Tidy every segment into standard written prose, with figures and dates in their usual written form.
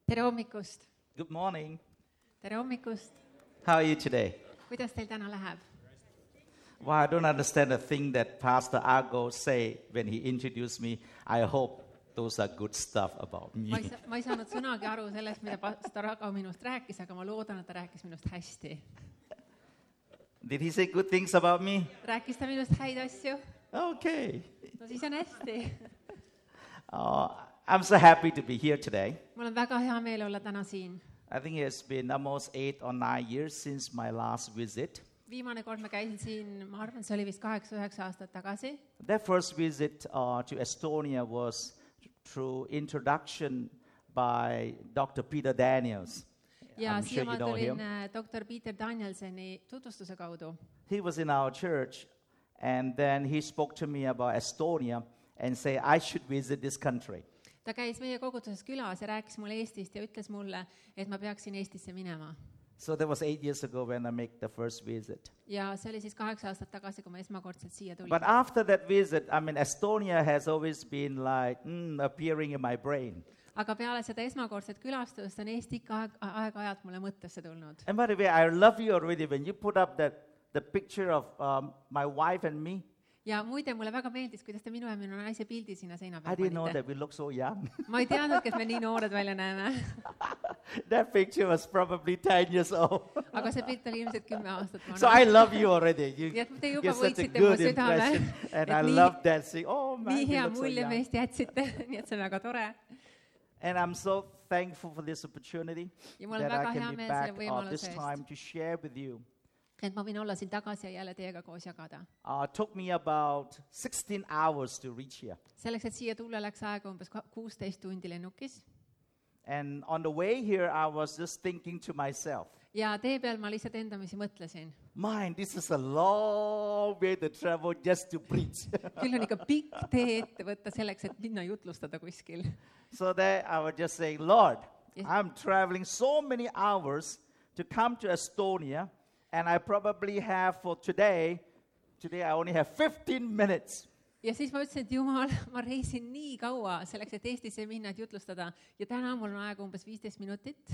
Tere hommikust! Good morning. Tere hommikust! How are you today? Kuidas teil täna läheb? Well, I don't understand the thing that Pastor Argo say when he introduced me. I hope those are good stuff about me. Ma ei saanud sõnagi aru sellest, mida pastor Ago minust rääkis, aga ma loodan, et ta rääkis minust hästi. Did he say good things about me? Rääkis ta minust häid asju? Okay. No siis on hästi. I'm so happy to be here today. Mul on väga hea meel olla täna siin. I think it's been almost 8 or 9 years since my last visit. Viimane kord ma käisin siin, ma arvan, see oli vist 8-9 aastat tagasi. That first visit to Estonia was through introduction by Dr. Peter Daniels. Ja I'm sure siia ma you know tulin him. Dr. Peter Danielseni tutvustuse kaudu. He was in our church, and then he spoke to me about Estonia and said, I should visit this country. Ta käis meie koguduses külas ja rääkis mulle Eestist ja ütles mulle, et ma peaksin Eestisse minema. So that was 8 years ago when I made the first visit. Ja see oli siis 8 aastat tagasi, kui ma esmakordselt siia tulin. But after that visit, Estonia has always been like appearing in my brain. Aga peale seda esmakordset külastust on Eesti ikka aeg-ajalt mulle mõttesse tulnud. And by the way, I love you already when you put up the picture of my wife and me. Ja muide, mulle väga meeldis, kuidas te minu ja minu naise pildi sinna seina I peal didn't know panite. that we look so young. Ma ei teadnud, et me nii noored välja näeme. That picture was probably 10 years old. Aga see pilt oli ilmselt 10 aastat So I love you already. Nii et te juba You're such a võitsite mu good südame. impression. And I Et love that. See, oh man, nii you hea look so mulje young. meist jätsite, nii et see on väga tore. And I'm so thankful for this opportunity Ja mul on that väga I hea can be meel back selle võimaluse this eest. time to share with you. Et ma võin olla siin tagasi ja jälle teiega koos jagada. Took me about 16 hours to reach here. Selleks, et siia tulla, läks aega umbes 16 tundi lennukis. And on the way here, I was just thinking to myself, Ja tee peal ma lihtsalt endamisi mõtlesin. man, this is a long way to travel just to preach. Küll on ikka pikk tee ette võtta selleks, et minna jutlustada kuskil. So there I was just saying, Lord, Yes. I'm traveling so many hours to come to Estonia, and I probably have for today I only have 15 minutes. Ja siis ma ütlesin, et Jumal, ma reisin nii kaua selleks, et Eestisse minna, et jutlustada. Ja täna mul on aega umbes 15 minutit.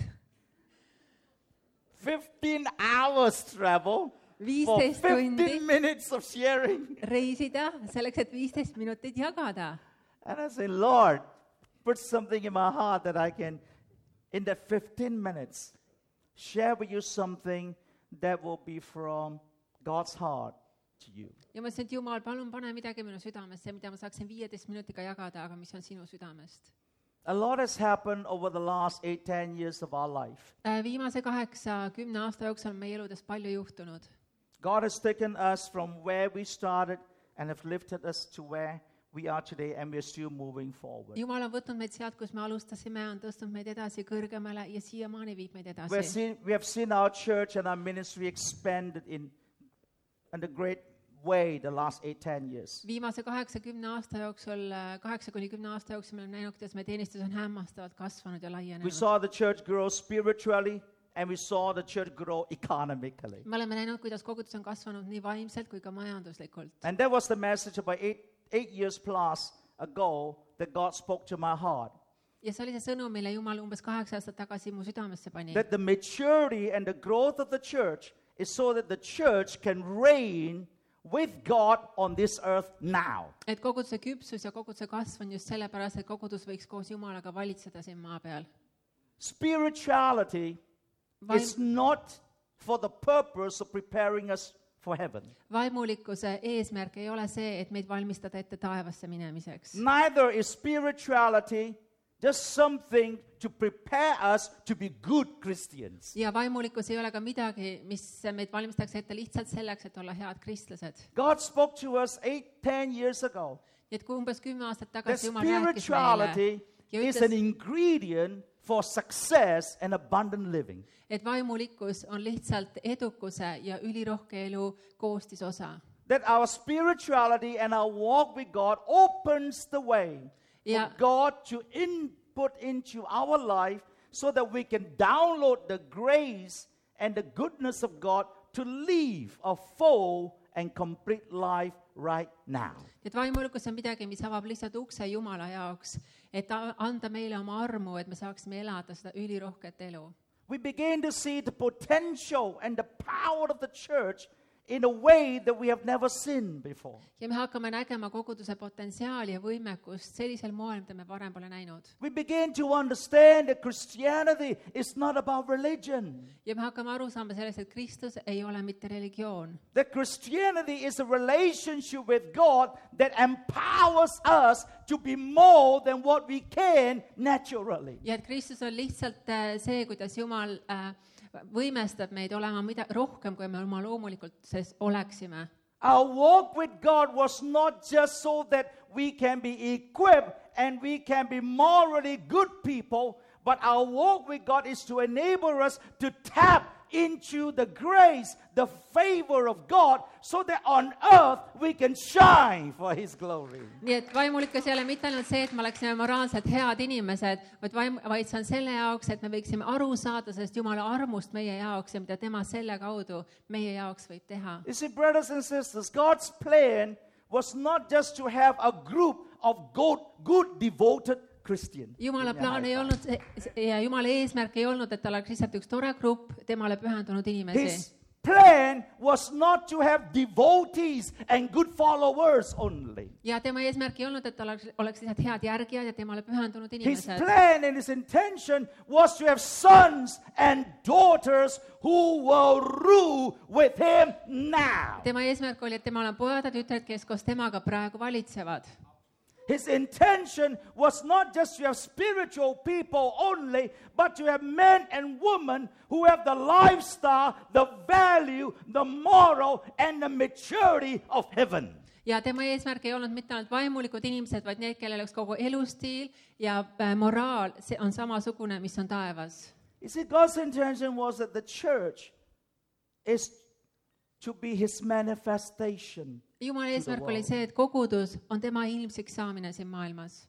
15 hours travel for 15 tundi 15 minutes of sharing. reisida selleks, et 15 minutit jagada. And I say, Lord, put something in my heart that I can, in that 15 minutes, share with you something that will be from God's heart to you. Ja ma ütlesin, et Jumal, palun pane midagi minu südamesse, mida ma saaksin 15 minutiga jagada, aga mis on sinu südamest. A lot has happened over the last 8-10 years of our life. Viimase 8-10 aasta jooksul on meie eludes palju juhtunud. God has taken us from where we started and have lifted us to where we are today, and we're still moving forward. Jumal on võtnud meid sealt, kus me alustasime, on tõstnud meid edasi kõrgemale ja siiamaani viib meid edasi. We have seen our church and our ministry expanded in a great way the last 8-10 years. Viimase 8-10 aasta jooksul, 8-10 aasta jooksul me oleme näinud, kuidas meie teenistus on hämmastavalt kasvanud ja We laienenud. saw the church grow spiritually, and we saw the church grow economically. Me oleme näinud, kuidas kogudus on kasvanud nii vaimselt kui ka majanduslikult. And that was the message about 8 years plus ago that God spoke to my heart. Ja see oli see sõnum, mille Jumal umbes 8 aastat tagasi mu südamesse pani. That the maturity and the growth of the church is so that the church can reign with God on this earth now. Et koguduse küpsus ja koguduse kasv on just sellepärast, et kogudus võiks koos Jumalaga valitseda siin maa peal. Spirituality is not for the purpose of preparing us for heaven. Vaimulikkuse eesmärk ei ole see, et meid valmistada ette taevasse minemiseks. Neither is spirituality just something to prepare us to be good Christians. Ja vaimulikkus ei ole ka midagi, mis meid valmistaks ette lihtsalt selleks, et olla head kristlased. God spoke to us 8-10 years ago. Nii et kui umbes 10 aastat That tagasi Jumal rääkis meile spirituality ja is an ütles, ingredient for success and abundant living. et vaimulikkus on lihtsalt edukuse ja ülirohke elu koostisosa. That our spirituality and our walk with God opens the way Ja- for God to input into our life so that we can download the grace and the goodness of God to live a full and complete life right now. Et vaimulikkus on midagi, mis avab lihtsalt ukse Jumala jaoks, et anda meile oma armu, et me saaksime elada seda ülirohket elu. We begin to see the potential and the power of the church in a way that we have never seen before. Ja me hakkame nägema koguduse potentsiaali ja võimekust sellisel moel, mida me varem pole näinud. We begin to understand that Christianity is not about religion. Ja me hakkame aru saama sellest, et Kristus ei ole mitte religioon. That Christianity is a relationship with God that empowers us to be more than what we can naturally. Ja et Kristus on lihtsalt see, kuidas Jumal võimestab meid olema rohkem, kui me oma loomulikult oleksime. Our walk with God was not just so that we can be equipped and we can be morally good people, but our walk with God is to enable us to tap into the grace, the favor of God, so that on earth we can shine for His glory. Nii et vaimulikkus ei ole mitte ainult see, et me oleksime moraalselt head inimesed, vaid see on selle jaoks, et me võiksime aru saada sellest Jumala armust meie jaoks ja mida tema selle kaudu meie jaoks võib teha. You see, brothers and sisters, God's plan was not just to have a group of good devoted Christian. Jumala plaan ei olnud ja Jumala eesmärk ei olnud, et tal oleks lihtsalt üks tore grupp temale pühendunud inimesi. His plan was not to have devotees and good followers only. Ja tema eesmärk ei olnud, et tal oleks lihtsalt head järgijad ja temale pühendunud His inimesed. plan and his intention was to have sons and daughters who will rule with him now. Tema eesmärk oli, et temal on pojad ja tütred, kes koos temaga praegu valitsevad. His intention was not just to have spiritual people only, but to have men and women who have the lifestyle, the value, the moral, and the maturity of heaven. Ja tema eesmärk ei olnud mitte ainult vaimulikud inimesed, vaid need, kellel oleks kogu elustiil ja moraal on samasugune, mis on taevas. You see, God's intention was that the church is to be His manifestation. Jumala eesmärk oli see, et kogudus on tema ilmsiks saamine siin maailmas.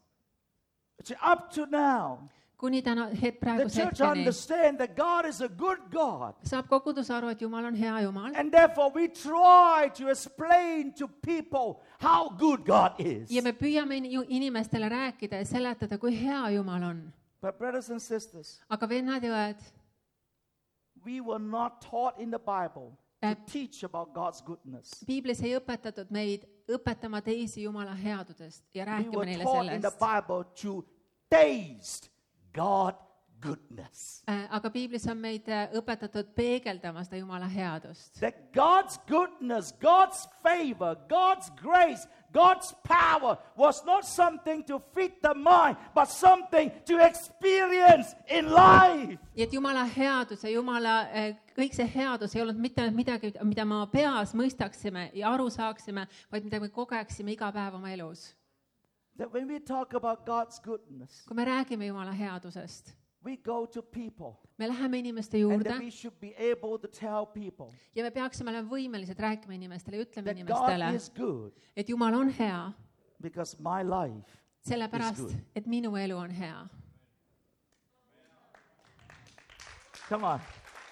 Up to now, Kuni täna the praeguse church hetkeni understands that God is a good God. saab kogudus aru, et Jumal on hea Jumal. And therefore we try to explain to people how good God is. Ja me püüame inimestele rääkida ja seletada, kui hea Jumal on. But brothers and sisters, Aga vennad ja õed, we were not taught in the Bible to teach about God's goodness. Piiblis ei õpetatud meid õpetama teisi Jumala headudest ja We rääkima were neile taught in the sellest. Bible to taste God's goodness. Aga Piiblis on meid õpetatud peegeldama seda Jumala headust. That God's goodness, God's favor, God's grace, God's power was not something to feed the mind, but something to experience in life. Ja et Jumala headus ja Jumala kõik see headus ei olnud mitte midagi, mida me peas mõistaksime ja aru saaksime, vaid mida me kogeksime iga päev oma elus. That when we talk about God's goodness, Kui me räägime Jumala headusest, we go to people me läheme inimeste and juurde that we should be able to tell people ja me peaksime olema võimelised rääkima inimestele ja ütlema that God inimestele, is good et Jumal on hea, because my life sellepärast, good. et minu elu on hea. Come on.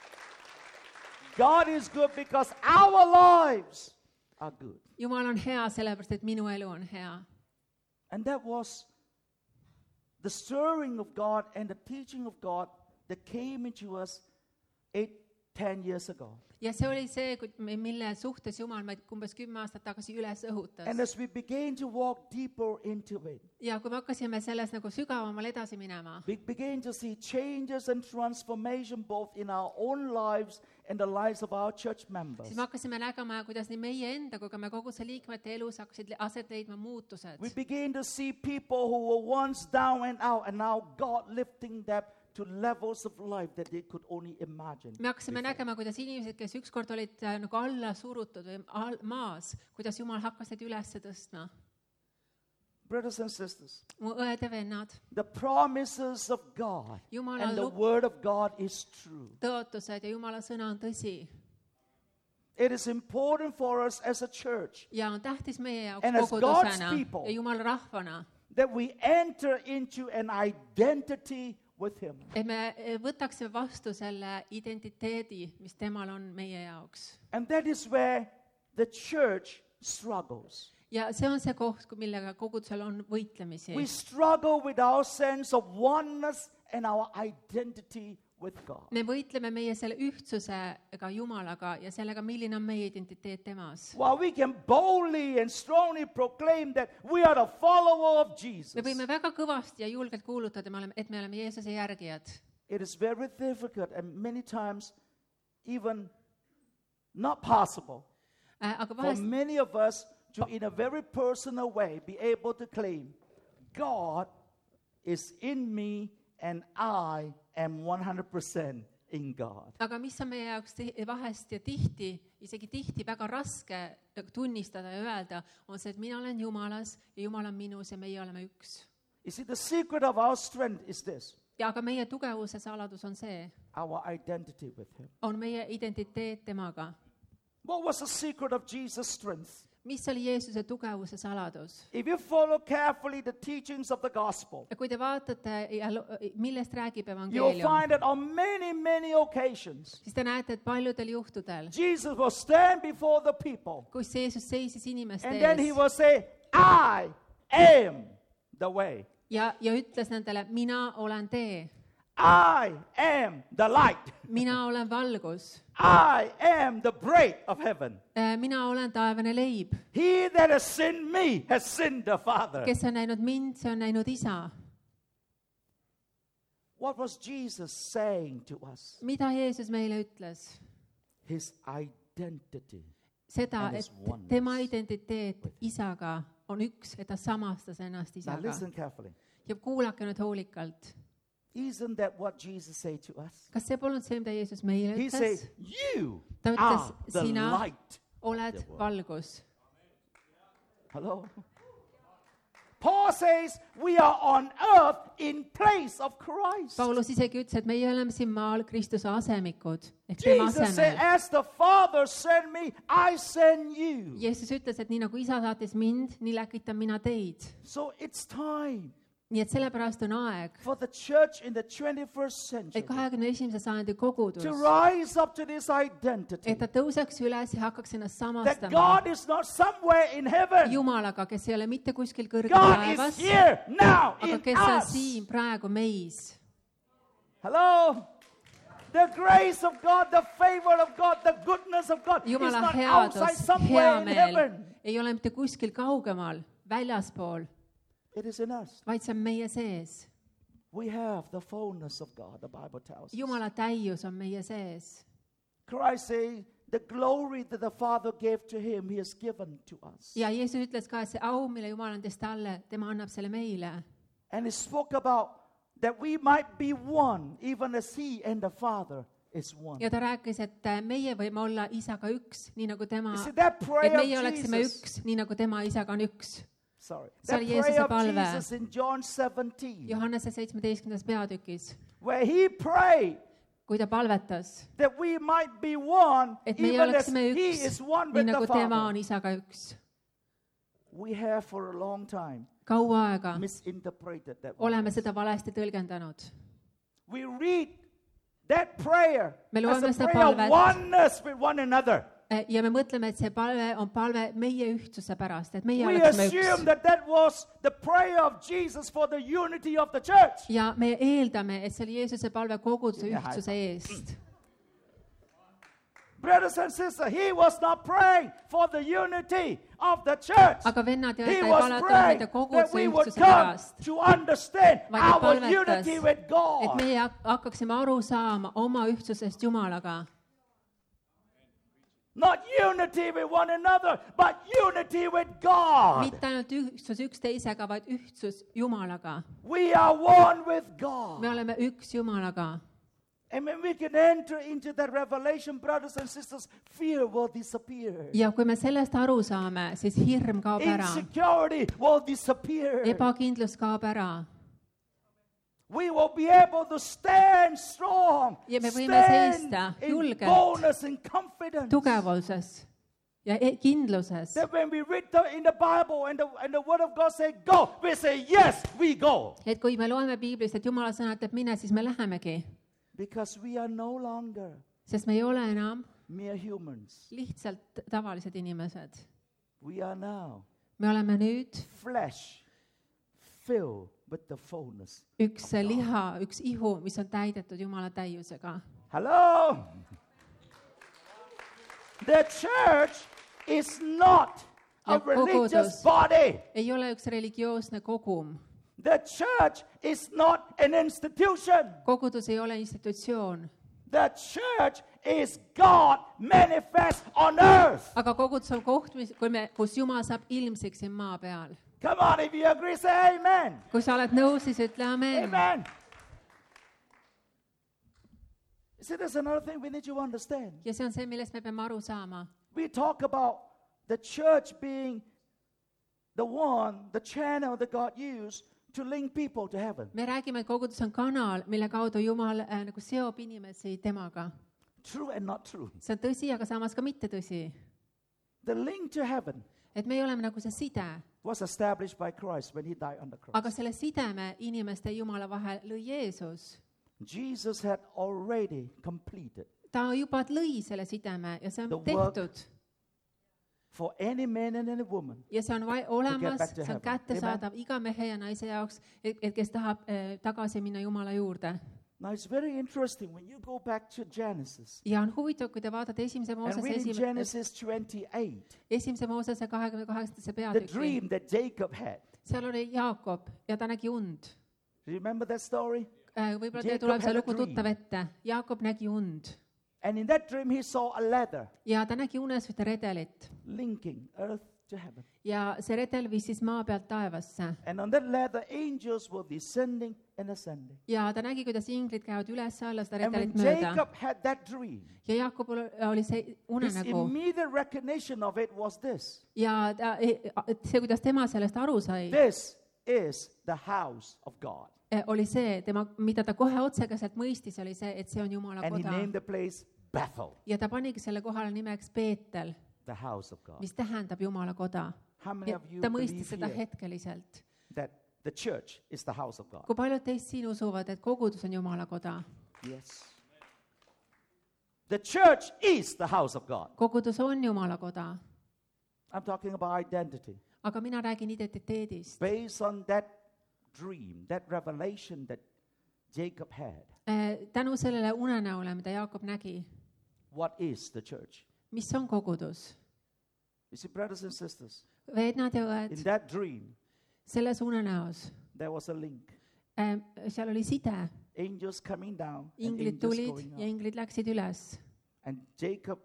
God is good because our lives are good. Jumal on hea sellepärast, et minu elu on hea. And that was the stirring of God and the teaching of God that came into us 8-10 years ago. Ja see oli see, mille suhtes Jumal meid umbes 10 aastat tagasi üles õhutas. And as we began to walk deeper into it, Ja kui me hakkasime selles nagu sügavamal edasi minema, we began to see changes and transformation both in our own lives and the lives of our church members. siis me hakkasime nägema, kuidas nii meie enda kui ka me koguduse liikmete elus hakkasid aset leidma muutused. We began to see people who were once down and out, and now God lifting them to levels of life that they could only imagine. Me hakkasime nägema, kuidas inimesed, kes ükskord olid nagu alla surutud või maas, kuidas Jumal hakkas neid üles tõstma. Brothers and sisters, Mu õed ja vennad, the promises of God Jumala and the word of God is true. tõotused ja Jumala sõna on tõsi. It is important for us as a church Ja on tähtis meie jaoks And as kogudusena God's people, ja Jumala rahvana, that we enter into an identity with Him. et me võtaksime vastu selle identiteedi, mis temal on meie jaoks. And that is where the church struggles. ja see on see koht, millega kogudusel on võitlemisi. We struggle with our sense of oneness and our identity with God. Me võitleme meie selle ühtsusega Jumalaga ja sellega, milline on meie identiteet temas. While we can boldly and strongly proclaim that we are the follower of Jesus, Me võime väga kõvasti ja julgelt kuulutada, et me oleme Jeesuse järgijad. it is very difficult and many times even not possible Aga for vahest many of us to, in a very personal way, be able to claim, God is in me and I am 100% in God. Aga mis on meie jaoks vahest ja tihti, isegi tihti väga raske tunnistada ja öelda, on see, et mina olen Jumalas ja Jumal on minus ja meie oleme üks. You see, the secret of our strength is this, Ja aga meie tugevuse saladus on see, our identity with Him. on meie identiteet temaga. What was the secret of Jesus' strength? Mis oli Jeesuse tugevuse saladus? If you follow carefully the teachings of the gospel, Ja kui te vaatate, millest räägib you'll evangeelium, find that on many occasions, siis te näete, et paljudel juhtudel, Jesus will stand before the people kus Jeesus seisis inimeste and then He ees will say, I am the way. ja ütles nendele, mina olen tee, I am the light. mina olen valgus, I am the bread of heaven. mina olen taevane leib. He that has sinned me has sinned the Father. Kes on näinud mind, see on näinud isa. What was Jesus saying to us? Mida Jeesus meile ütles? His identity. Seda, And his et oneness. tema identiteet isaga on üks, et ta samastas ennast Now isaga. listen carefully. Ja kuulake nüüd hoolikalt. Isn't that what Jesus said to us? Kas see polnud see, mida Jeesus meile He ütles? said, you Ta are ütles, the sina light. oled valgus. Hello? Paul says we are on earth in place of Christ. Paulus isegi ütles, et meie oleme siin maal Kristuse asemikud, ehk tema Jesus said, asemel. as the Father sent me, I send you. Jeesus ütles, et nii nagu isa saatis mind, nii läkitan mina teid. So it's time Nii et sellepärast on aeg, for the church in the 21st century et 21. sajandi kogudus, to rise up to this identity et ta tõuseks üles ja hakkaks ennast that samastama God is not somewhere in heaven. Jumalaga, kes ei ole mitte kuskil kõrgel God taevas, is here now aga in kes on us. siin praegu meis. Hello? The grace of God, the favor of God, the goodness of God is Jumala not outside headus, somewhere hea in meel heaven. ei ole mitte kuskil kaugemal, väljaspool, It is in us. vaid see on meie sees. We have the fullness of God, the Bible tells us. Jumala täius on meie sees. Christ said, the glory that the Father gave to him, he has given to us. Ja Jeesus ütles ka, et see au, mille Jumal andis talle, tema annab selle meile. And he spoke about that we might be one, even as he and the Father is one. Ja ta rääkis, et meie võime olla isaga üks, nii nagu tema, You see, that et prayer meie of oleksime Jesus, üks, nii nagu tema isaga on üks. sorry, See that oli prayer Jeesuse of palve. Jesus in John 17, Johannese 17. peatükis, where he prayed kui ta palvetas, that we might be one, et meie even as oleksime he üks, is one nii with nagu the tema Father. on isaga üks. We have for a long time Kaua aega misinterpreted that oleme oneness. seda valesti tõlgendanud. We read that prayer Me as loeme a seda prayer of palvet. oneness with one another. Ja me mõtleme, et see palve on palve meie ühtsuse pärast, et meie We oleksime assume üks. that that was the prayer of Jesus for the unity of the church. Ja me eeldame, et see oli Jeesuse palve koguduse Ja, ühtsuse eest. Brothers and sisters, he was not praying for the unity of the church. Aga vennad ja He õed ei was paletanud praying mitte that koguduse we would ühtsuse come pärast, to understand vaid ta our palvetas, unity with et God. meie hakkaksime aru saama oma ühtsusest Jumalaga. Not unity with one another, but unity with God. Mitte ainult ühtsus üksteisega, vaid ühtsus Jumalaga. We are one with Me God. oleme üks Jumalaga. And when we can enter into that revelation, brothers and sisters, fear will disappear. Ja kui me sellest aru saame, siis hirm kaob ära. Insecurity will disappear. Ebakindlus kaob ära. We will be able to stand strong, Ja me võime seista stand in julgelt. boldness and confidence. Tugevuses ja kindluses. That when we read in the Bible and the Word of God say go, we say yes, we go. Et kui me loeme Piiblist, et Jumala sõna ütleb mine, siis me lähemegi. Because we are no longer Sest me ei ole enam mere humans. lihtsalt tavalised inimesed. We are now me oleme nüüd flesh filled with the fullness. üks liha, üks ihu, mis on täidetud Jumala täiusega. Hello? The church is not a Ja religious kogudus body. ei ole üks religioosne kogum. The church is not an institution. Kogudus ei ole institutsioon. The church is God manifest on earth. Aga kogudus on koht, kus Jumal saab ilmsiks siin maa peal. Come on, if you agree, say amen. Kui sa oled nõus, siis ütle amen. Amen. See, there's another thing we need to understand. Ja see on see, millest me peame aru saama. We talk about the church being the channel that God used to link people to heaven. Me räägime, et kogudus on kanal, mille kaudu Jumal nagu seob inimesi temaga. True and not true. See on tõsi, aga samas ka mitte tõsi. The link to heaven Et me oleme nagu see side, was established by Christ when he died on the cross. aga selle sideme inimeste ja Jumala vahel lõi Jeesus. Jesus had already completed Ta juba lõi selle sideme ja see on The work tehtud. for any man and any woman. Ja see on olemas, back to see on heaven. kättesaadav iga mehe ja naise jaoks, et kes tahab tagasi minna Jumala juurde. Now it's very interesting when you go back to Genesis Ja on huvitav, kui te vaatate esimese and Moosese read in Genesis 28, esimese Moosese 28. the peatüki. dream that Jacob had. Seal oli Jaakob ja ta nägi und. Do you remember that story? Võib-olla teile Jacob tuleb see had a lugu dream. tuttav ette. Jaakob nägi und And in that dream he saw a ladder ja ta nägi unes ühte redelit. linking earth to heaven. Ja see redel viis siis maa pealt taevasse. And on that ladder angels were descending and ascending. Ja ta nägi, kuidas inglid käivad üles-alla seda And when redelit mööda. Jacob had that dream, Ja Jaakobul oli see his unenägu. immediate recognition of it was this. Ja see, kuidas tema sellest aru sai, This is the house of God. oli see, mida ta kohe otsekäselt mõistis, oli see, et see on Jumala And he koda. named the place Bethel, Ja ta panigi selle kohale nimeks Beetel, the house of God. mis tähendab Jumala koda. How many Ja of you ta believe mõistis seda here hetkeliselt. that the church is the house of God? Kui paljud teist siin usuvad, et kogudus on Jumala koda? Yes. The church is the house of God. Kogudus on Jumala koda. I'm talking about identity. Aga mina räägin identiteedist. Based on that dream, that revelation that Jacob had, Tänu sellele unenäole, mida Jaakob nägi, what is the church? mis on kogudus? You see, brothers and sisters, Vennad ja in õed, that dream, selles unenäos, there was a link. seal oli side. Angels coming down and Inglid angels tulid going ja up. inglid läksid üles. And Jacob,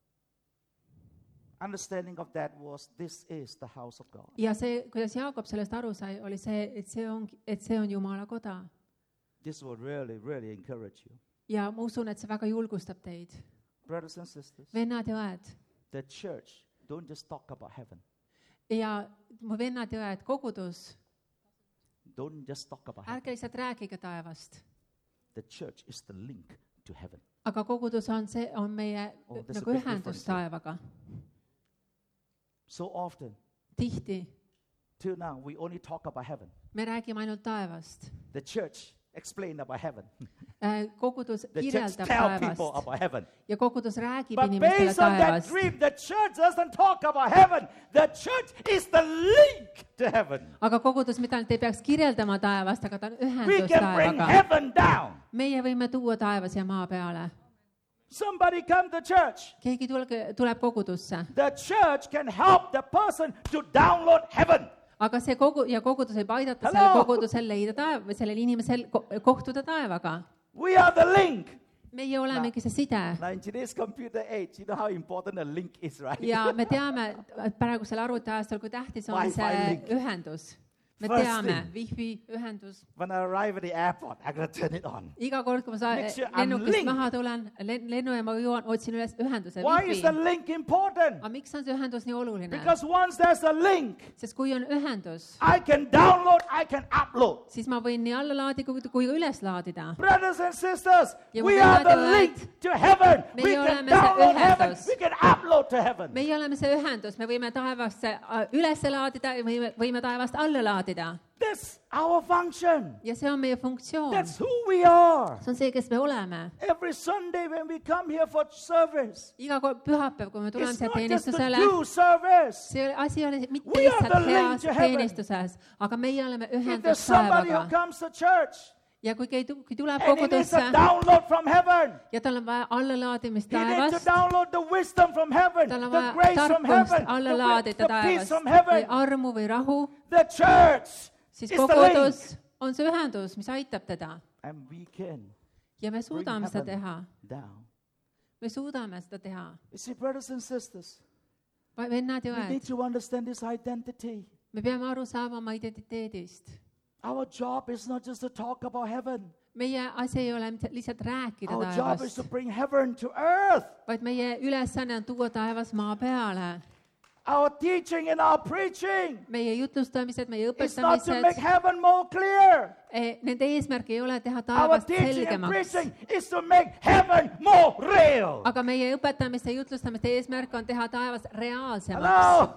understanding of that was, this is the house of God. Ja see, kuidas Jaakob sellest aru sai, oli see, et see on Jumala koda. This will really, really encourage you. Ja ma usun, et see väga julgustab teid. Brothers and sisters, Vennad ja õed. the church, don't just talk about heaven. Ja mu vennad ja õed, kogudus, Don't just talk about heaven. ärge lihtsalt rääkige taevast. The church is the link to heaven. Aga kogudus on meie Oh, there's nagu a big ühendus difference here. taevaga. So often, Tihti till now, we only talk about heaven. me räägime ainult taevast. The church explain about heaven. Kogudus The church kirjeldab tell people taevast about heaven. ja kogudus räägib But inimestele based on that taevast. dream, the church doesn't talk about heaven. The church is the link to heaven. Aga kogudus mitte ainult ei peaks kirjeldama taevast, aga ta on We ühendus can bring taevaga. heaven down. Meie võime tuua taevas ja maa peale. Somebody come to church. Keegi tuleb kogudusse. The church can help the person to download heaven. Aga see kogudus võib aidata Hello! sellel kogudusel leida või sellel inimesel kohtuda taevaga. We are the link. Meie olemegi see side. Now in today's computer age, you know how important a link is, right? Ja me teame, et praegusel arvutiajastul, kui tähtis on Wi-Fi see link. ühendus. Me First teame, thing. Wi-Fi ühendus. When I arrive at the airport, I gotta turn it on. Iga kord, kui ma Make sure I'm lennukist linked. maha tulen, lennujaama jõuan, otsin üles ühenduse Why is the Wi-Fi. link important? Aga miks on see ühendus nii oluline? Because once there's a link, Sest kui on ühendus, I can download, I can upload. siis ma võin nii alla laadida kui ka üles laadida. Brothers and sisters, Ja we kui are vennad the ja link to heaven. Meie We can oleme see download heaven. ühendus. We can upload to heaven. Meie oleme see ühendus, me võime taevast üles laadida ja võime taevast alla laadida. laadida. That's our function. Ja see on meie funktsioon. That's who we are. See on see, kes me oleme. Every Sunday when we come here for service, Iga pühapäev, kui me tuleme it's siia not just to teenistusele, do service. see asi oli mitte We are lihtsalt the link heas to heaven. teenistuses, aga meie oleme If there's ühendus somebody who taevaga. comes to church Ja kui tuleb and he needs kogudusse a download from heaven, ja tal on vaja allalaadimist he needs to taevast, download the wisdom from heaven, tal on the vaja grace from tarkust heaven, alla the laadida peace taevast from või heaven. armu või rahu, The church siis is the link. kogudus on see ühendus, mis aitab teda. And we can Ja me suudame seda teha. down. Me suudame seda teha. You see, brothers and sisters, Vennad ja we need õed, to understand this identity. me peame aru saama oma identiteedist. Our job is not just to talk about heaven. Meie asi ei ole lihtsalt rääkida Our job is taevast, to bring heaven to earth. vaid meie ülesanne on tuua taevas maa peale. Our teaching and our preaching Meie jutlustamised, meie is not to make õpetamised, heaven more clear. nende eesmärk ei ole teha Our taevast teaching and selgemaks. preaching is to make heaven more real. Aga meie õpetamiste ja jutlustamiste eesmärk on teha taevas reaalsemaks. Hello?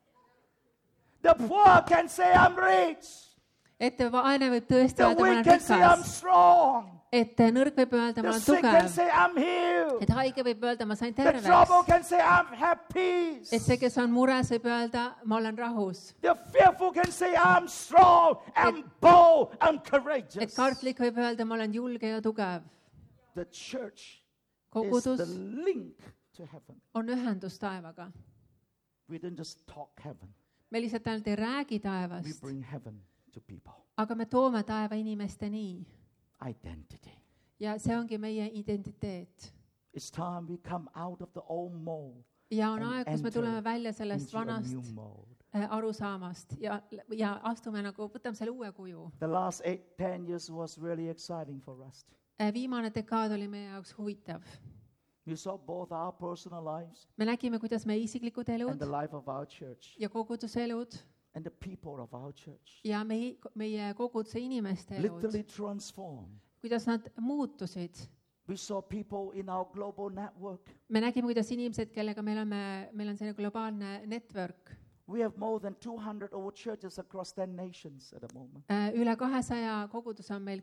The poor can say I'm rich. Et vaene võib tõesti The öelda, ma weak olen can say I'm rikas. strong. Et nõrk võib öelda, ma The olen sick can tugev. say I'm healed. Et haige võib öelda, ma sain The trouble terveks. can say I have peace. Et see, kes on mures, võib öelda, ma olen rahus. The fearful can say I'm strong, I'm bold, I'm Et courageous. kartlik võib öelda, ma olen julge ja tugev. The church is Kogudus the link to heaven. on ühendus taevaga. We don't just talk heaven. Me lihtsalt ainult ei räägi We taevast, bring heaven to people. aga me toome taeva inimesteni. Identity. Ja see ongi meie identiteet. It's time we come out of the old mold Ja on And aeg, kus me enter tuleme välja sellest into a vanast new mold. arusaamast ja astume nagu, võtame selle uue kuju. The last 8-10 years was really exciting for us. Viimane dekaad oli meie jaoks huvitav. We saw both our personal lives Me nägime, kuidas meie isiklikud and elud the life of our church ja koguduse elud and the people of our church ja meie koguduse inimeste elud, literally transformed. kuidas nad muutusid. We saw people in our global network. Me nägime, kuidas inimesed, kellega meil on selline globaalne network. We have more than 200 old churches across 10 nations at the moment. Üle 200 koguduse on meil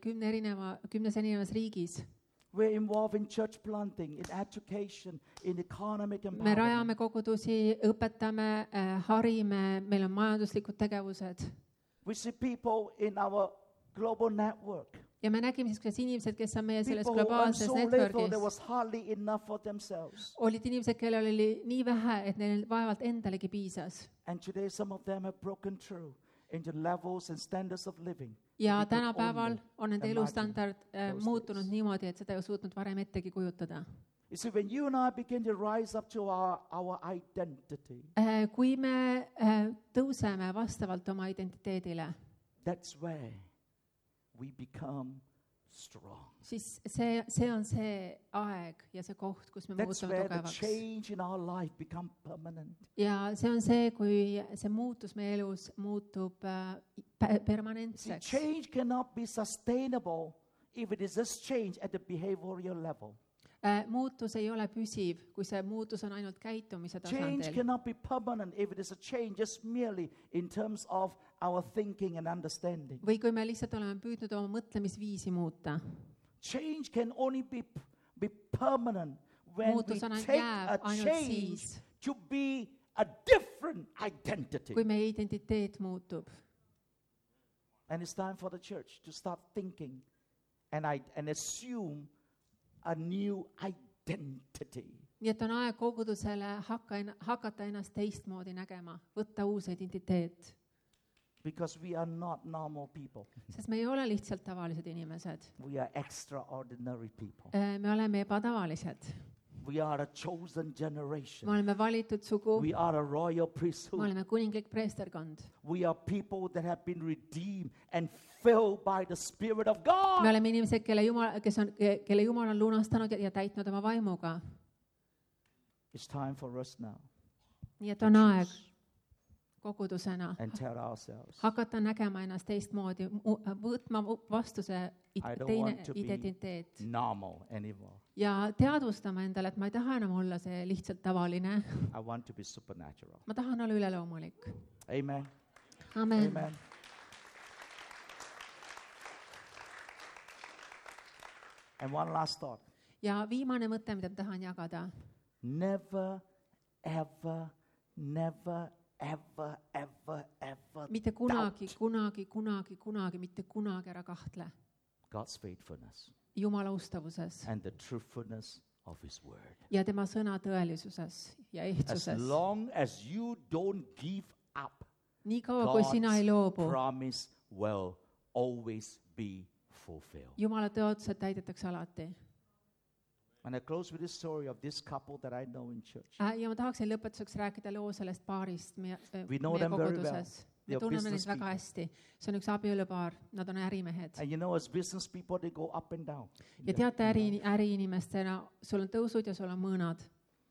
10 erinevas riigis. We're involved in church planting, in education, in economic Me empowerment. rajame kogudusi, õpetame, harime, meil on majanduslikud tegevused. We see people in our global network. Ja me nägime siis, kuidas inimesed, kes on meie selles People who earn globaalses so little, there networkis, was hardly enough for themselves. olid inimesed, kellel oli nii vähe, et neil vaevalt endalegi piisas. And today some of them have broken through into levels and standards of living. Ja we could tänapäeval only on nende imagine elustandard those muutunud days. niimoodi, et seda ei suutnud varem ettegi kujutada. You see, when you and I begin to rise up to our identity, Kui me tõuseme vastavalt oma identiteedile, that's where we become strong. siis see on see aeg ja see koht, kus me That's muutume where the tugevaks. change in our life become permanent. Ja see on see, kui see muutus meie elus muutub See permanentseks. change cannot be sustainable if it is just change at the behavioral level. Muutus ei ole püsiv, kui see muutus on ainult käitumise Change tasandil. cannot be permanent if it is a change just merely in terms of our thinking and understanding. Või kui me lihtsalt oleme püüdnud oma mõtlemisviisi muuta. Change can only be permanent when we Muutus on take jääb a ainult change siis, to be a different identity. kui meie identiteet muutub. And it's time for the church to start thinking and assume a new identity. Nii et on aeg kogudusele hakata ennast teistmoodi nägema, võtta uus identiteet. Because we are not normal people. Sest me ei ole lihtsalt tavalised inimesed. We are extraordinary people. Me oleme ebatavalised. We are a chosen Me generation. oleme valitud sugu. We are a royal Me priesthood. oleme kuninglik preesterkond. We are people that have been redeemed and filled by the Spirit of God. Me oleme inimesed, kelle Jumal on lunastanud ja täitnud oma vaimuga. It's time for us now Nii et on aeg kogudusena and tell ourselves, hakata nägema ennast teistmoodi, võtma vastu see I don't teine want to be identiteet. normal anymore. Ja teadvustama endale, et ma ei taha enam olla see lihtsalt tavaline. I want to be supernatural. Ma tahan olla üleloomulik. Amen. Amen. Amen. And one last thought. ja viimane mõte, mida ma tahan jagada. Never, ever, never, ever, ever, ever mitte kunagi, doubt kunagi, kunagi, kunagi, mitte kunagi ära kahtle God's faithfulness Jumala ustavuses and the truthfulness of His word. ja tema sõna tõelisuses ja As ehtsuses. long as you don't give up, nii kaua, kui sina ei God's loobu, promise will always be fulfilled. Jumala tõotused täidetakse alati. And I close with this story of this couple that I know in church. Ja ma tahaksin lõpetuseks rääkida loo sellest paarist meie We know them very well. koguduses. They me are tunneme neid business väga people. hästi. See on üks abielupaar, nad on ärimehed. And you know, as business people, they go up and down. ja teate, äriinimestena, sul on tõusud ja sul on mõõnad.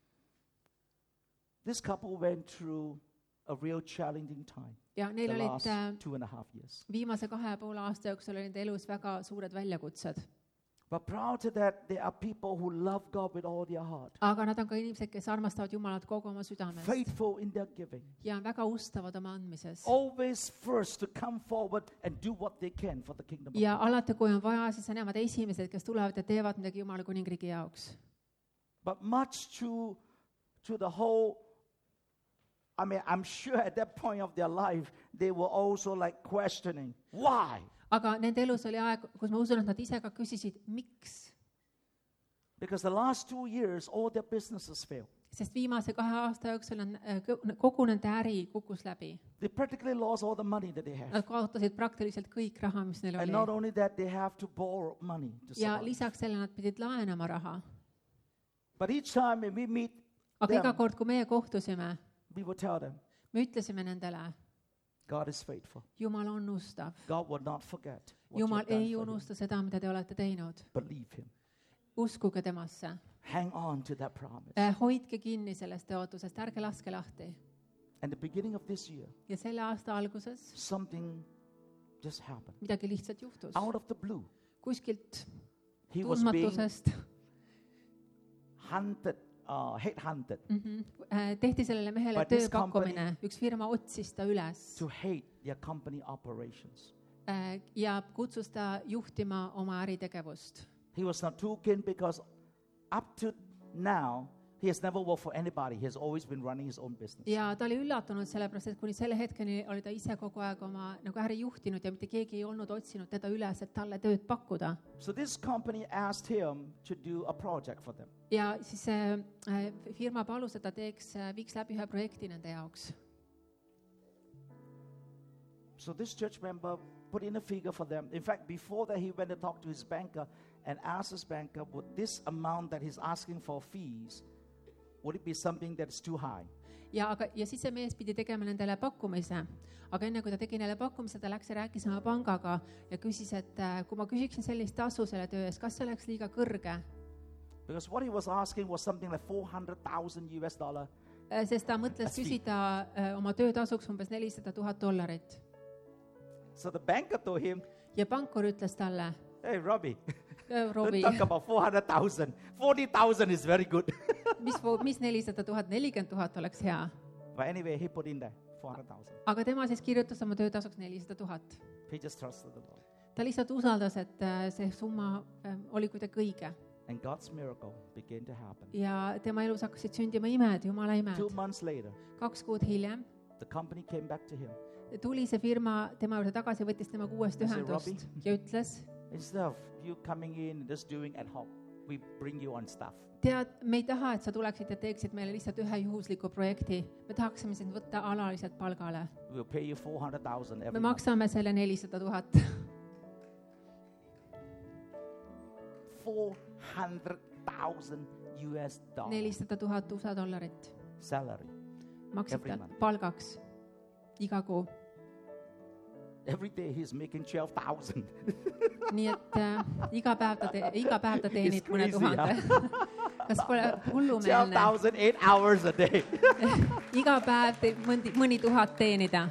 This couple went through a real challenging time ja neil the olid last 2.5 years. viimase 2,5 aasta jooksul oli nende elus väga suured väljakutsed. But prior to that, there are people who love God with all their heart, aga nad on ka inimesed, kes armastavad Jumalat kogu oma südamest faithful in their giving, ja on väga ustavad oma andmises. always first to come forward and do what they can for the kingdom of ja God. alati, kui on vaja, siis on nemad esimesed, kes tulevad ja teevad midagi Jumala kuningriigi jaoks. But much to the whole, I mean, I'm sure at that point of their life, they were also like questioning, why? aga nende elus oli aeg, kus ma usun, et nad ise ka küsisid, miks? Because the last 2 years, all their businesses failed. Sest viimase 2 aasta jooksul on kogu nende äri kukkus läbi. They practically lost all the money that they had. Nad kaotasid praktiliselt kõik raha, mis neil And not oli. only that, they have to borrow money to Ja survive. lisaks sellele nad pidid laenama raha. But each time when we meet Aga iga them, kord, kui meie kohtusime, we will tell them, me ütlesime nendele, God is faithful. Jumal on ustav. God will not forget what Jumal you've done ei for him. unusta seda, mida te olete teinud. Believe him. Uskuge temasse. Hang on to that promise. Hoidke kinni sellest tõotusest, ärge laske lahti. And the beginning of this year, Ja selle aasta alguses something just happened. midagi lihtsalt juhtus. Out of the blue, Kuskilt he was being tundmatusest hunted, headhunted tehti sellele mehele But this tööpakkumine. Üks firma otsis ta üles to hate their company operations. ja kutsus ta juhtima oma äritegevust. He was not too keen because up to now, he has never worked for anybody. He has always been running his own business. Ja ta oli üllatunud sellepärast, et kuni selle hetkeni oli ta ise kogu aeg oma nagu äri juhtinud ja mitte keegi ei olnud otsinud teda üles, et talle tööd pakkuda. So this company asked him to do a project for them. Ja siis see firma palus, et ta viiks läbi ühe projekti nende jaoks. So this church member put in a figure for them. In fact, before that, he went to talk to his banker and asked his banker, would this amount that he's asking for fees, would it be something that's too high? Ja siis see mees pidi tegema nendele pakkumise. Aga enne kui ta tegi neile pakkumise, ta läks ja rääkis oma pangaga ja küsis, et kui ma küsiksin sellist tasu selle töö eest, kas see oleks liiga kõrge? Because what he was asking was something like $400,000. Sest ta mõtles küsida oma töötasuks umbes $400,000. So the banker told him, Ja pankur ütles talle, hey, Robbie, Robbie, don't talk about 400,000. 40,000 is very good. mis 400,000, 40,000 oleks hea. But anyway, he put in there 400,000. Aga tema siis kirjutas oma töötasuks 400,000. He just trusted the Lord. Ta lihtsalt usaldas, et see summa oli kuidagi õige. And God's miracle began to happen. Ja tema elus hakkasid sündima imed, Jumala 2 imed. months later, 2 kuud hiljem the company came back to him. tuli see firma tema juurde tagasi, võttis temaga uuesti I said, ühendust ja ütles, Instead of you coming in and just doing ad hoc, we bring you on staff. tead, me ei taha, et sa tuleksid ja teeksid meile lihtsalt ühe juhusliku projekti. Me tahaksime sind võtta alaliselt palgale. We'll pay you 400,000 Me every month. maksame selle 400,000. 400,000 US dollars 400,000 USA dollarit salary. maksid Every ta month. palgaks iga kuu. Every day he's making 12,000. Nii et iga päev ta teenib mõne crazy, tuhande. Kas pole hullumeelne? 12,000, 8 hours a day. Iga päev mõni tuhat teenida.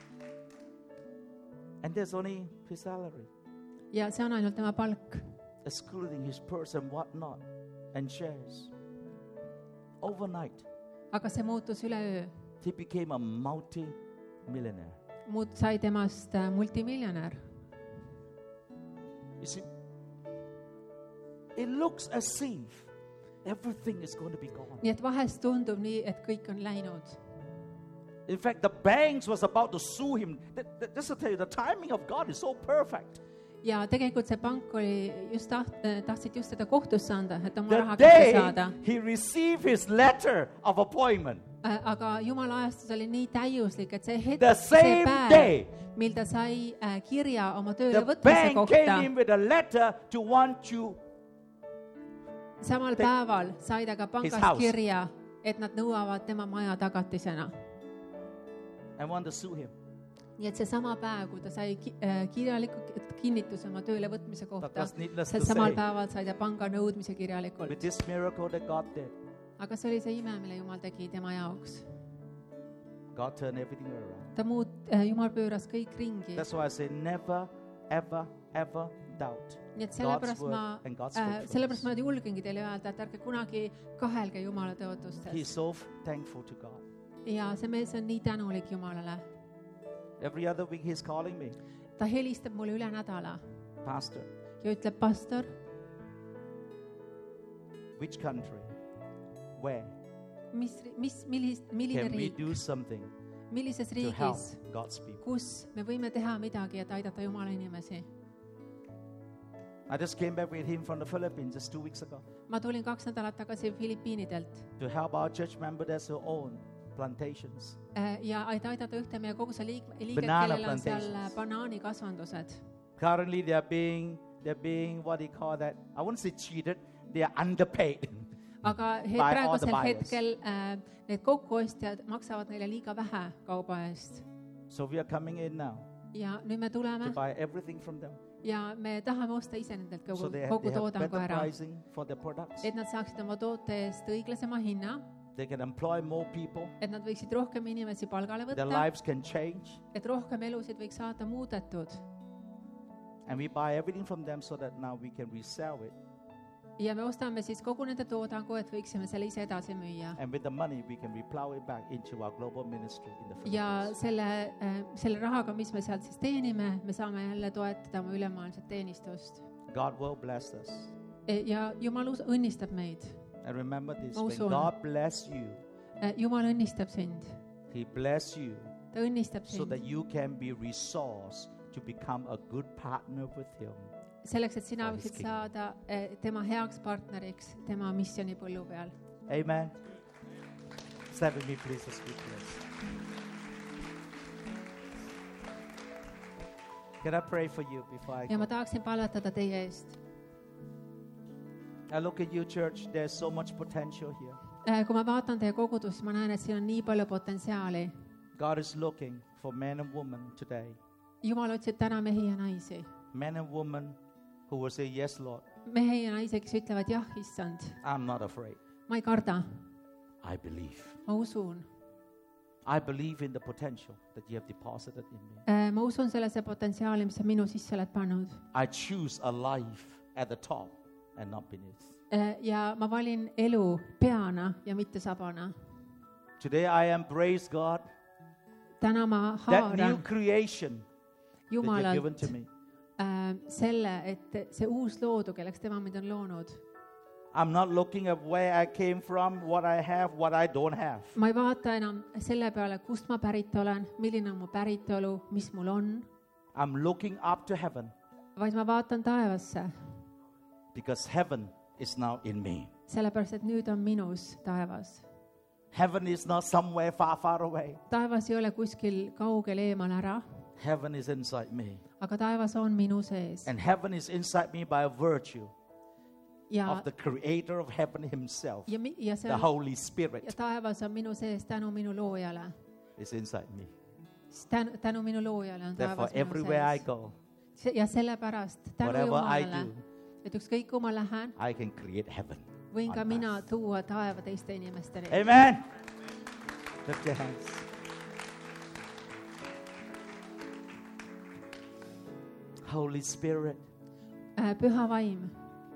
And there's only his salary, Ja see on ainult tema palk. excluding his purse and whatnot, and shares. Overnight, Aga see muutus üleöö. he became a multi-millionaire. Sai temast multimiljonär. You see, it looks as if everything is going to be gone. nii et vahest tundub nii, et kõik on läinud. In fact, the banks was about to sue him. Just to tell you, the timing of God is so perfect. ja tegelikult see pank oli just tahtsid just seda kohtusse anda, et oma The raha kätte day saada. he received his letter of appointment, Aga Jumala ajastus oli nii täiuslik, et see hetk, The see same day, päev, mil ta sai kirja oma tööle the võtmise bank kohta, came in with a letter to want to. samal päeval sai ta ka His pangast house. kirja, et nad nõuavad tema maja tagatisena. And want to sue him. nii et seesama päev, kui ta sai kirjaliku kinnituse oma tööle võtmise But kohta, was needless sel to samal say, päeval sai ta panga nõudmise kirjalikult. with this miracle that God did, aga see oli see ime, mille Jumal tegi tema jaoks. God turned everything around. Jumal pööras kõik ringi. That's why I say never, ever, ever doubt nii et God's word and God's sellepärast ma faithfulness. julgengi teile öelda, et ärge kunagi kahelge Jumala He's tõotustes. so thankful to God. ja see mees on nii tänulik Jumalale. Every other week he's calling me, ta helistab mulle üle nädala Pastor, ja ütleb, pastor, which country, where milline can we riik, do something millises to help riigis, God's people? kus me võime teha midagi, et aidata Jumala inimesi. I just came back with him from the Philippines just 2 weeks ago ma tulin 2 nädalat tagasi Filipiinidelt to help our church member that's who own plantations. ja aidata ühte meie koguse liiget, Banana kellel on seal plantations. banaanikasvandused. Currently they're being what do you call that? I won't say cheated, they are underpaid. aga By all the praegusel buyers. hetkel need kokkuostjad maksavad neile liiga vähe kauba eest. So we are coming in now ja nüüd me to tuleme buy everything from them. ja me tahame osta ise nendelt So they kogu have toodangu better ära, pricing for their products. et nad saaksid oma toote eest õiglasema hinna, They can employ more people. et nad võiksid rohkem inimesi palgale Their võtta, lives can change. et rohkem elusid võiks saada muudetud. And we buy everything from them so that now we can resell it. ja me ostame siis kogu nende toodangu, et võiksime selle ise edasi müüa. And with the money, we can replow it back into our global ministry in the Philippines. ja selle rahaga, mis me sealt siis teenime, me saame jälle toetada oma ülemaailmset teenistust. God will bless us. ja Jumal õnnistab meid. And remember this, Ma when usun. God bless you, Jumal õnnistab sind. He bless you ta õnnistab so sind that you can be resourced to become a good partner with Him. selleks, et sina for his võiksid kingdom. saada tema heaks partneriks tema missioonipõllu peal. Amen. Stand with me, please, as we close. Can I pray for you before I ja ma go? tahaksin palvetada teie eest. I look at you, church. There's so much potential here. Kui ma vaatan teie kogudust, ma näen, et siin on nii palju potentsiaali. God is looking for men and women today. Jumal otsib täna mehi ja naisi. Men and women who will say, yes, Lord, mehi ja naisi, kes ütlevad, jah, issand, I'm not afraid. ma ei karda, I believe. ma usun. I believe in the potential that you have deposited in me. Ma usun sellesse potentsiaali, mis sa minu sisse oled pannud. I choose a life at the top and not beneath. Ja ma valin elu peana ja mitte sabana. Today I embrace God, Täna ma that new haaran creation that you have given Jumalalt to me. selle, et see uus loodu, kelleks tema mind on loonud. I'm not looking at where I came from, what I have, what I don't have. Ma ei vaata enam selle peale, kust ma pärit olen, milline on mu päritolu, mis mul on, I'm looking up to heaven vaid ma vaatan taevasse, because heaven is now in me. sellepärast et nüüd on minus taevas. Heaven is not somewhere far, far away. Taevas ei ole kuskil kaugel eemal ära, Heaven is inside me. aga taevas on minu sees. And heaven is inside me by virtue Ja, of the creator of heaven himself, ja the seal Holy ja Spirit taevas on minu sees tänu minu loojale. is inside me. Tänu minu loojale on Therefore, taevas minu everywhere I sees. go, Ja sellepärast tänu whatever I Jumalale, do, et ükskõik kuhu ma lähen, I can create heaven. võin ka on mina earth. tuua taeva teiste inimesteni. Amen. Lift your hands. Holy Spirit, Püha vaim,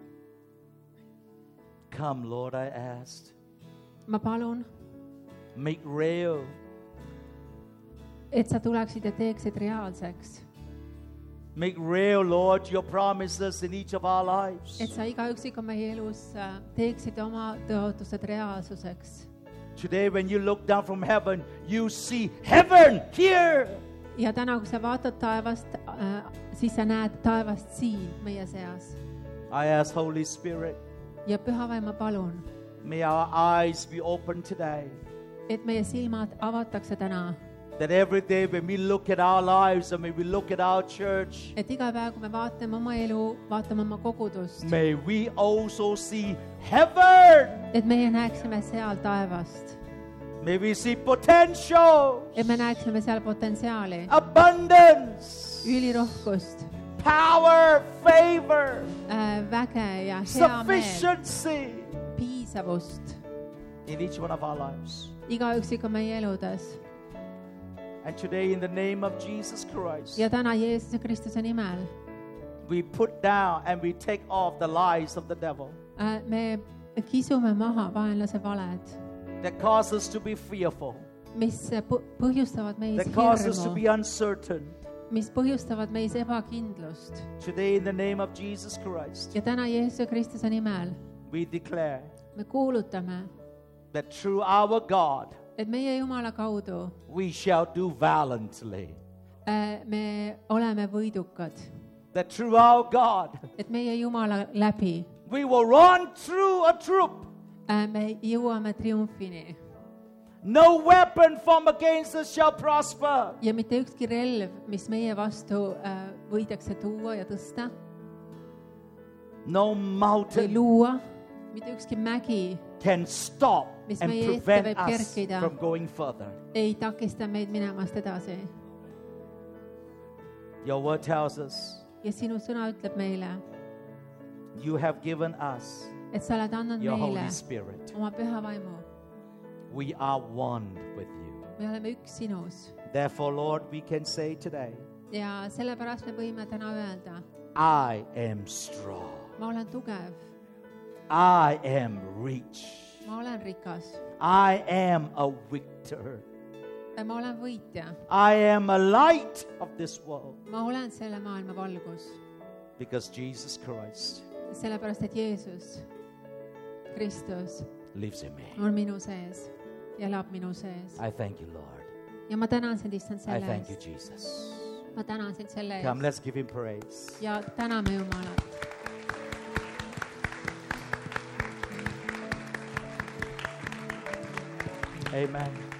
come, Lord, I asked. ma palun, Make real et sa tuleksid ja teeksid reaalseks Make real, Lord, your promises in each of our lives. et sa iga üksiku meie elus teeksid oma tõotused reaalsuseks. Today, when you look down from heaven, you see heaven here. ja täna, kui sa vaatad taevast, siis sa näed taevast siin meie seas. I ask Holy Spirit, ja Püha Vaim, ma palun, may our eyes be open today. et meie silmad avatakse täna. That every day when we look at our lives and when we look at our church, et iga päev, kui me vaatame oma elu, vaatame oma kogudust, may we also see heaven. et meie näeksime seal taevast. May we see potential, et me näeksime seal potentsiaali, abundance, ülirohkust, power, favor, väge ja hea meel, sufficiency piisavust in each one of our lives. iga üksiku meie eludes. And today, in the name of Jesus Christ, ja täna Jeesuse Kristuse nimel we put down and we take off the lies of the devil me kisume maha vaenlase valed, that cause us to be fearful, mis põhjustavad meis that cause us to hirmu, be uncertain. mis põhjustavad meis ebakindlust. Today, in the name of Jesus Christ, ja täna Jeesuse Kristuse nimel we declare me kuulutame, that through our God, et meie Jumala kaudu we shall do valiantly. me oleme võidukad, That through our God, et meie Jumala läbi we will run through a troop. me jõuame triumfini No weapon formed against us shall prosper. ja mitte ükski relv, mis meie vastu võidakse tuua ja tõsta No või mountain luua, mitte ükski mägi can stop mis and meie ette prevent võib us kerkida, from going further. ei takista meid minemast edasi. Your word tells us ja sinu sõna ütleb meile, you have given us et sa oled andnud your meile Holy Spirit. oma Püha Vaimu. We are one with you. me oleme üks sinus Therefore, Lord, we can say today, ja sellepärast me võime täna öelda, I am strong. ma olen tugev, I am rich. ma olen rikas, I am a victor. ma olen võitja, I am a light of this world. ma olen selle maailma valgus, Because Jesus Christ sellepärast et Jeesus Kristus lives in me. on minu sees ja elab minu sees. I thank you, Lord. ja ma tänan sind, issand, I selle thank you, eest. Jesus. ma tänan sind selle Come, eest let's give him praise. ja täname Jumalat. Amen.